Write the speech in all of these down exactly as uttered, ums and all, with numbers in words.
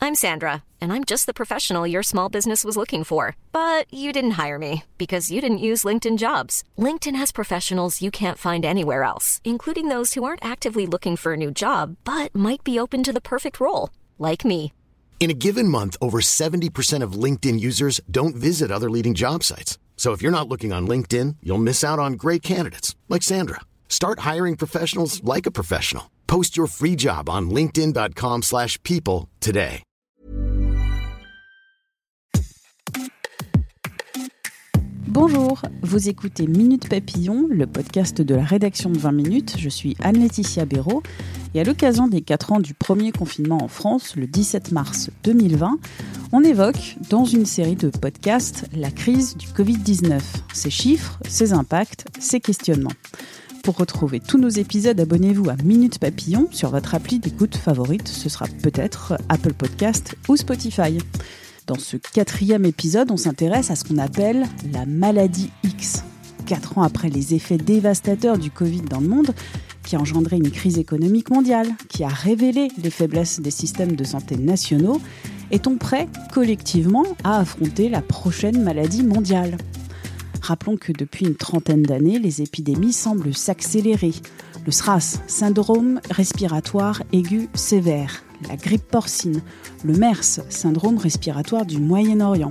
I'm Sandra, and I'm just the professional your small business was looking for. But you didn't hire me because you didn't use LinkedIn Jobs. LinkedIn has professionals you can't find anywhere else, including those who aren't actively looking for a new job, but might be open to the perfect role, like me. In a given month, over seventy percent of LinkedIn users don't visit other leading job sites. So if you're not looking on LinkedIn, you'll miss out on great candidates like Sandra. Start hiring professionals like a professional. Post your free job on linkedin.com slash people today. Bonjour, vous écoutez Minute Papillon, le podcast de la rédaction de vingt minutes. Je suis Anne-Laetitia Béraud et à l'occasion des quatre ans du premier confinement en France, le dix-sept mars deux mille vingt, on évoque dans une série de podcasts la crise du covid dix-neuf, ses chiffres, ses impacts, ses questionnements. Pour retrouver tous nos épisodes, abonnez-vous à Minute Papillon sur votre appli d'écoute favorite. Ce sera peut-être Apple Podcast ou Spotify. Dans ce quatrième épisode, on s'intéresse à ce qu'on appelle la maladie X. Quatre ans après les effets dévastateurs du Covid dans le monde, qui a engendré une crise économique mondiale, qui a révélé les faiblesses des systèmes de santé nationaux, est-on prêt collectivement à affronter la prochaine maladie mondiale ? Rappelons que depuis une trentaine d'années, les épidémies semblent s'accélérer. Le SRAS, syndrome respiratoire aigu sévère, la grippe porcine, le MERS, syndrome respiratoire du Moyen-Orient,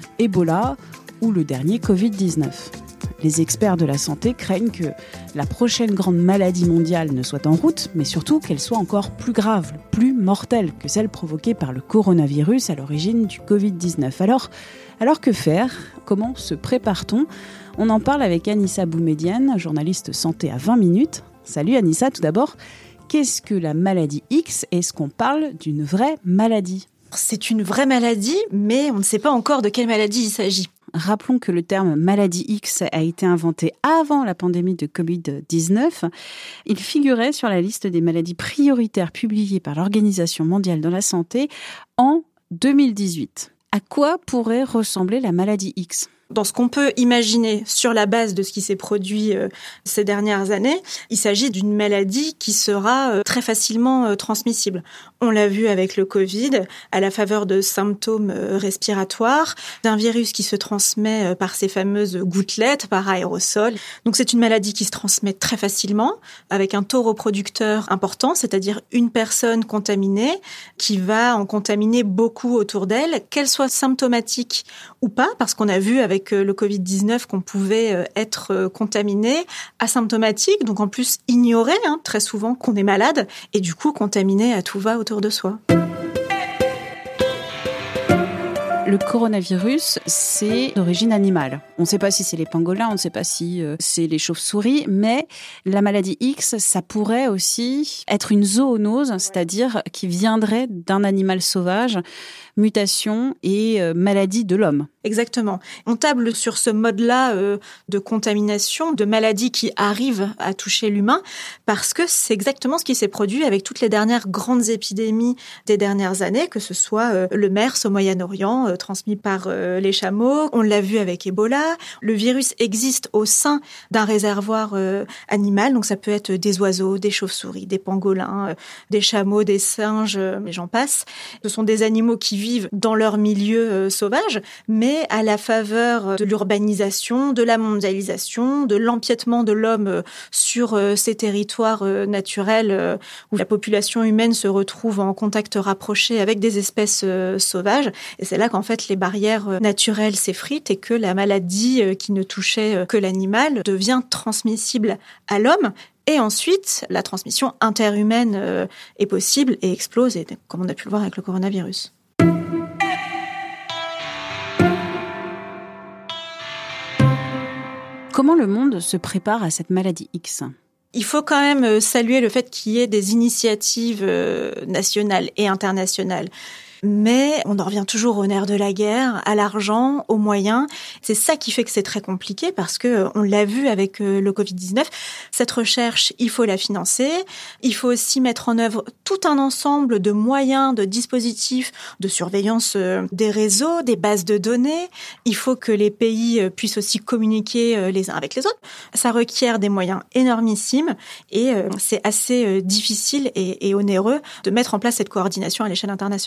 Ebola ou le dernier covid dix-neuf. Les experts de la santé craignent que la prochaine grande maladie mondiale ne soit en route, mais surtout qu'elle soit encore plus grave, plus mortelle que celle provoquée par le coronavirus à l'origine du covid dix-neuf. Alors, alors que faire ? Comment se prépare-t-on ? On en parle avec Anissa Boumedienne, journaliste santé à vingt minutes. Salut Anissa, tout d'abord. Qu'est-ce que la maladie X ? Est-ce qu'on parle d'une vraie maladie ? C'est une vraie maladie, mais on ne sait pas encore de quelle maladie il s'agit. Rappelons que le terme maladie X a été inventé avant la pandémie de covid dix-neuf. Il figurait sur la liste des maladies prioritaires publiée par l'Organisation mondiale de la santé en deux mille dix-huit. À quoi pourrait ressembler la maladie X ? Dans ce qu'on peut imaginer sur la base de ce qui s'est produit euh, ces dernières années, il s'agit d'une maladie qui sera euh, très facilement euh, transmissible. On l'a vu avec le Covid, à la faveur de symptômes euh, respiratoires, d'un virus qui se transmet euh, par ces fameuses gouttelettes, par aérosol. Donc c'est une maladie qui se transmet très facilement, avec un taux reproducteur important, c'est-à-dire une personne contaminée qui va en contaminer beaucoup autour d'elle, qu'elle soit symptomatique ou pas, parce qu'on a vu avec avec le covid dix-neuf qu'on pouvait être contaminé, asymptomatique, donc en plus ignorer hein, très souvent qu'on est malade et du coup contaminé à tout va autour de soi. Le coronavirus, c'est d'origine animale. On ne sait pas si c'est les pangolins, on ne sait pas si euh, c'est les chauves-souris, mais la maladie X, ça pourrait aussi être une zoonose, c'est-à-dire qui viendrait d'un animal sauvage, mutation et euh, maladie de l'homme. Exactement. On table sur ce mode-là euh, de contamination, de maladie qui arrive à toucher l'humain, parce que c'est exactement ce qui s'est produit avec toutes les dernières grandes épidémies des dernières années, que ce soit euh, le MERS au Moyen-Orient, euh, transmis par euh, les chameaux. On l'a vu avec Ebola. Le virus existe au sein d'un réservoir euh, animal, donc ça peut être des oiseaux, des chauves-souris, des pangolins, euh, des chameaux, des singes, euh, et j'en passe. Ce sont des animaux qui vivent dans leur milieu euh, sauvage, mais à la faveur de l'urbanisation, de la mondialisation, de l'empiètement de l'homme sur ces territoires naturels où la population humaine se retrouve en contact rapproché avec des espèces sauvages. Et c'est là qu'en fait les barrières naturelles s'effritent et que la maladie qui ne touchait que l'animal devient transmissible à l'homme. Et ensuite, la transmission interhumaine est possible et explose, et comme on a pu le voir avec le coronavirus. Comment le monde se prépare à cette maladie X ? Il faut quand même saluer le fait qu'il y ait des initiatives nationales et internationales. Mais on en revient toujours au nerf de la guerre, à l'argent, aux moyens. C'est ça qui fait que c'est très compliqué parce que on l'a vu avec le covid dix-neuf. Cette recherche, il faut la financer. Il faut aussi mettre en œuvre tout un ensemble de moyens, de dispositifs de surveillance des réseaux, des bases de données. Il faut que les pays puissent aussi communiquer les uns avec les autres. Ça requiert des moyens énormissimes et c'est assez difficile et, et onéreux de mettre en place cette coordination à l'échelle internationale.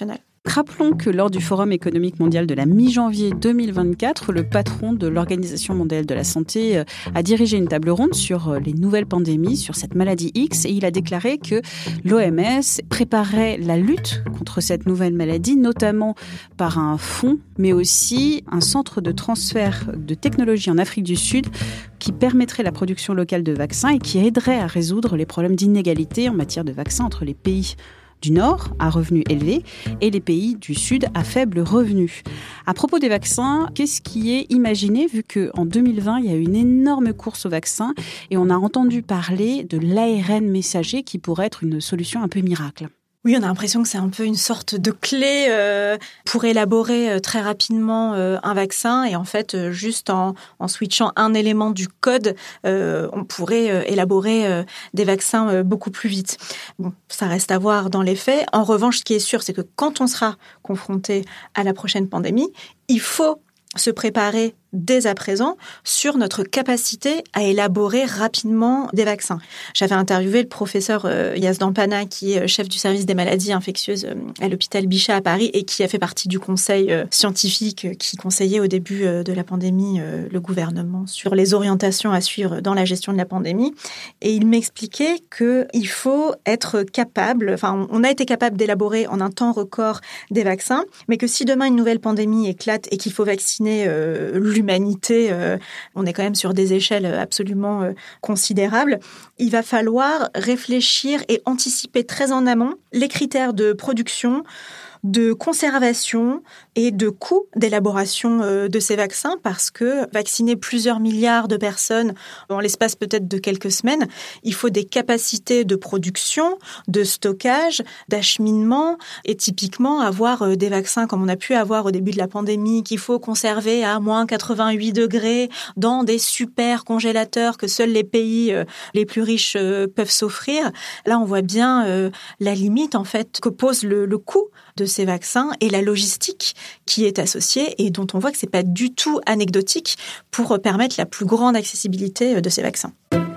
Rappelons que lors du Forum économique mondial de la mi-janvier deux mille vingt-quatre, le patron de l'Organisation mondiale de la santé a dirigé une table ronde sur les nouvelles pandémies, sur cette maladie X, et il a déclaré que l'O M S préparait la lutte contre cette nouvelle maladie, notamment par un fonds, mais aussi un centre de transfert de technologie en Afrique du Sud qui permettrait la production locale de vaccins et qui aiderait à résoudre les problèmes d'inégalité en matière de vaccins entre les pays du Nord à revenus élevés et les pays du Sud à faible revenu. À propos des vaccins, qu'est-ce qui est imaginé vu qu'en deux mille vingt, il y a eu une énorme course aux vaccins et on a entendu parler de l'A R N messager qui pourrait être une solution un peu miracle? Oui, on a l'impression que c'est un peu une sorte de clé euh, pour élaborer euh, très rapidement euh, un vaccin. Et en fait, euh, juste en, en switchant un élément du code, euh, on pourrait euh, élaborer euh, des vaccins euh, beaucoup plus vite. Bon, ça reste à voir dans les faits. En revanche, ce qui est sûr, c'est que quand on sera confronté à la prochaine pandémie, il faut se préparer dès à présent sur notre capacité à élaborer rapidement des vaccins. J'avais interviewé le professeur euh, Yazdan Pana, qui est chef du service des maladies infectieuses euh, à l'hôpital Bichat à Paris et qui a fait partie du conseil euh, scientifique euh, qui conseillait au début euh, de la pandémie euh, le gouvernement sur les orientations à suivre dans la gestion de la pandémie. Et il m'expliquait qu'il faut être capable, enfin on a été capable d'élaborer en un temps record des vaccins, mais que si demain une nouvelle pandémie éclate et qu'il faut vacciner euh, l'humanité, euh, on est quand même sur des échelles absolument euh, considérables, il va falloir réfléchir et anticiper très en amont les critères de production, de conservation et de coût d'élaboration de ces vaccins parce que vacciner plusieurs milliards de personnes en l'espace peut-être de quelques semaines, il faut des capacités de production, de stockage, d'acheminement et typiquement avoir des vaccins comme on a pu avoir au début de la pandémie qu'il faut conserver à moins quatre-vingt-huit degrés dans des super congélateurs que seuls les pays les plus riches peuvent s'offrir. Là, on voit bien la limite en fait que pose le, le coût de ces vaccins et la logistique qui est associée et dont on voit que c'est pas du tout anecdotique pour permettre la plus grande accessibilité de ces vaccins.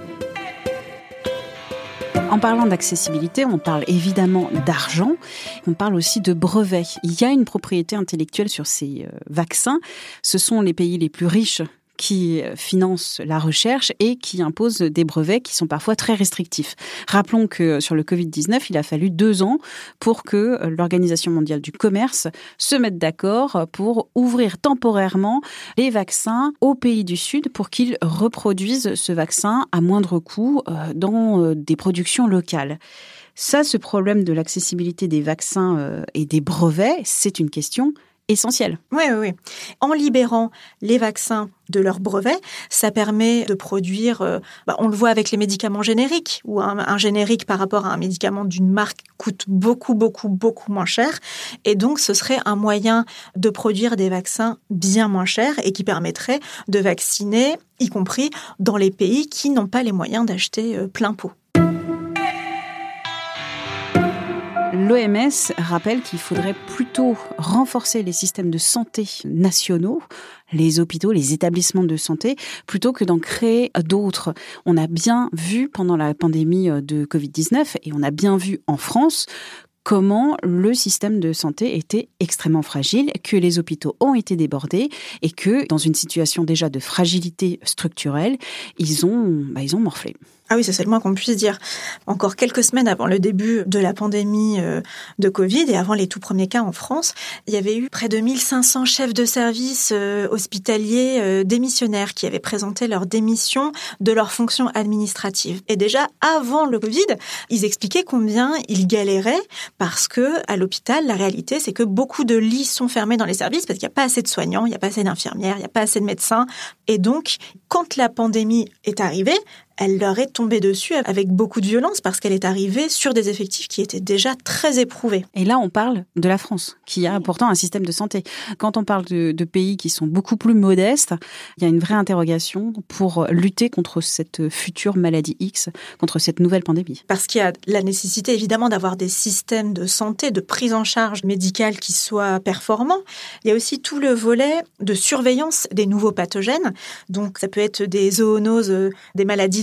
En parlant d'accessibilité, on parle évidemment d'argent, on parle aussi de brevets. Il y a une propriété intellectuelle sur ces vaccins. Ce sont les pays les plus riches qui financent la recherche et qui imposent des brevets qui sont parfois très restrictifs. Rappelons que sur le covid dix-neuf, il a fallu deux ans pour que l'Organisation mondiale du commerce se mette d'accord pour ouvrir temporairement les vaccins aux pays du Sud pour qu'ils reproduisent ce vaccin à moindre coût dans des productions locales. Ça, ce problème de l'accessibilité des vaccins et des brevets, c'est une question essentiel. Oui, oui, oui. En libérant les vaccins de leurs brevets, ça permet de produire, euh, bah, on le voit avec les médicaments génériques, où un, un générique par rapport à un médicament d'une marque coûte beaucoup, beaucoup, beaucoup moins cher. Et donc, ce serait un moyen de produire des vaccins bien moins chers et qui permettrait de vacciner, y compris dans les pays qui n'ont pas les moyens d'acheter euh, plein pot. L'O M S rappelle qu'il faudrait plutôt renforcer les systèmes de santé nationaux, les hôpitaux, les établissements de santé, plutôt que d'en créer d'autres. On a bien vu pendant la pandémie de covid dix-neuf, et on a bien vu en France, comment le système de santé était extrêmement fragile, que les hôpitaux ont été débordés et que, dans une situation déjà de fragilité structurelle, ils ont, bah, ils ont morflé. Ah oui, c'est c'est le moins qu'on puisse dire. Encore quelques semaines avant le début de la pandémie de Covid et avant les tout premiers cas en France, il y avait eu près de mille cinq cents chefs de service hospitaliers démissionnaires qui avaient présenté leur démission de leurs fonctions administratives. Et déjà, avant le Covid, ils expliquaient combien ils galéraient parce que à l'hôpital, la réalité, c'est que beaucoup de lits sont fermés dans les services parce qu'il n'y a pas assez de soignants, il n'y a pas assez d'infirmières, il n'y a pas assez de médecins. Et donc, quand la pandémie est arrivée, elle leur est tombée dessus avec beaucoup de violence parce qu'elle est arrivée sur des effectifs qui étaient déjà très éprouvés. Et là, on parle de la France, qui a pourtant un système de santé. Quand on parle de, de pays qui sont beaucoup plus modestes, il y a une vraie interrogation pour lutter contre cette future maladie X, contre cette nouvelle pandémie. Parce qu'il y a la nécessité, évidemment, d'avoir des systèmes de santé, de prise en charge médicale qui soient performants. Il y a aussi tout le volet de surveillance des nouveaux pathogènes. Donc, ça peut être des zoonoses, des maladies non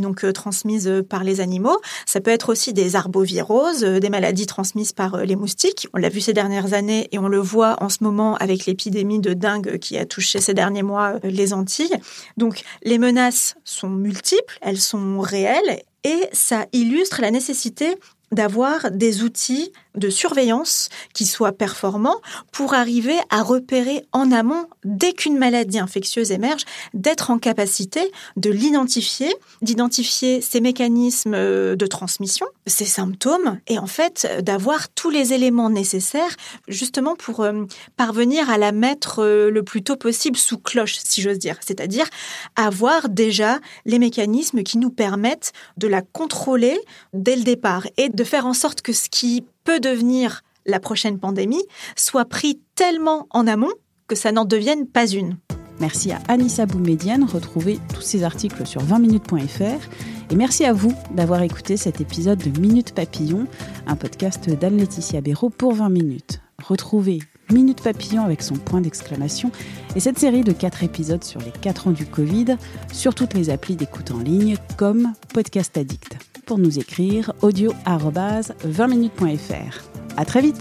donc euh, transmises par les animaux. Ça peut être aussi des arboviroses, euh, des maladies transmises par euh, les moustiques. On l'a vu ces dernières années et on le voit en ce moment avec l'épidémie de dengue qui a touché ces derniers mois euh, les Antilles. Donc les menaces sont multiples, elles sont réelles et ça illustre la nécessité d'avoir des outils de surveillance qui soient performants pour arriver à repérer en amont, dès qu'une maladie infectieuse émerge, d'être en capacité de l'identifier, d'identifier ses mécanismes de transmission, ses symptômes, et en fait d'avoir tous les éléments nécessaires justement pour euh, parvenir à la mettre euh, le plus tôt possible sous cloche, si j'ose dire. C'est-à-dire avoir déjà les mécanismes qui nous permettent de la contrôler dès le départ et de faire en sorte que ce qui peut devenir la prochaine pandémie soit pris tellement en amont que ça n'en devienne pas une. Merci à Anissa Boumedienne. Retrouvez tous ces articles sur vingt minutes point f r. Et merci à vous d'avoir écouté cet épisode de Minute Papillon, un podcast d'Anne-Laetitia Béraud pour vingt minutes. Retrouvez Minute Papillon avec son point d'exclamation et cette série de quatre épisodes sur les quatre ans du Covid sur toutes les applis d'écoute en ligne comme Podcast Addict. Pour nous écrire, audio arobase vingt minutes point f r. À très vite.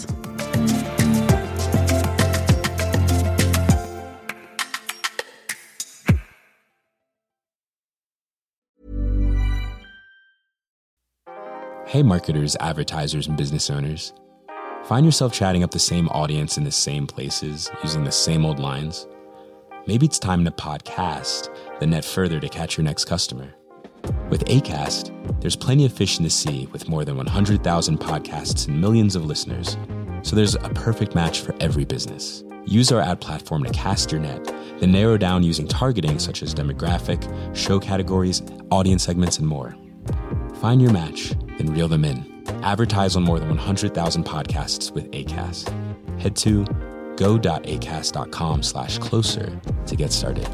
Hey marketers, advertisers, and business owners. Find yourself chatting up the same audience in the same places, using the same old lines? Maybe it's time to podcast, then net further to catch your next customer. With Acast, there's plenty of fish in the sea with more than one hundred thousand podcasts and millions of listeners. So there's a perfect match for every business. Use our ad platform to cast your net, then narrow down using targeting such as demographic, show categories, audience segments, and more. Find your match, then reel them in. Advertise on more than one hundred thousand podcasts with Acast. Head to go.acast.com slash closer to get started.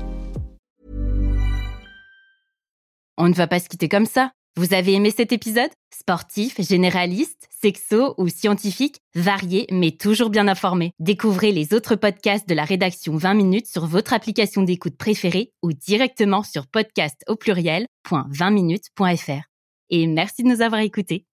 On ne va pas se quitter comme ça. Vous avez aimé cet épisode ? Sportif, généraliste, sexo ou scientifique, varié mais toujours bien informé. Découvrez les autres podcasts de la rédaction vingt minutes sur votre application d'écoute préférée ou directement sur podcast au pluriel point vingt minutes point f r. Et merci de nous avoir écoutés.